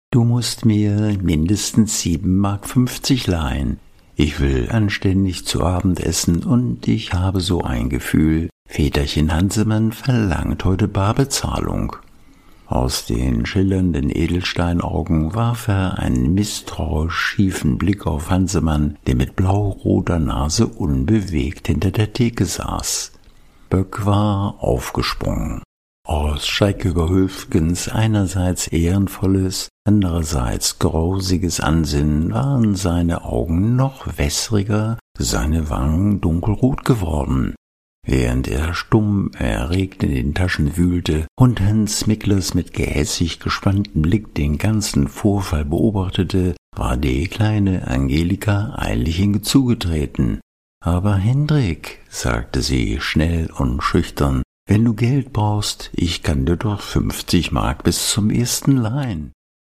Du musst mir mindestens 7,50 Mark leihen. Ich will anständig zu Abend essen und ich habe so ein Gefühl, Väterchen Hansemann verlangt heute bar Bezahlung.« Aus den schillernden Edelsteinaugen warf er einen misstrauisch schiefen Blick auf Hansemann, der mit blau-roter Nase unbewegt hinter der Theke saß. Böck war aufgesprungen. Aus Scheikeger Höfgens einerseits ehrenvolles, andererseits grausiges Ansinnen waren seine Augen noch wässriger, seine Wangen dunkelrot geworden. Während er stumm erregt in den Taschen wühlte und Hans Miklers mit gehässig gespanntem Blick den ganzen Vorfall beobachtete, war die kleine Angelika eilig ihm zugetreten. »Aber Hendrik«, sagte sie schnell und schüchtern, »wenn du Geld brauchst, ich kann dir doch 50 Mark bis zum ersten leihen.«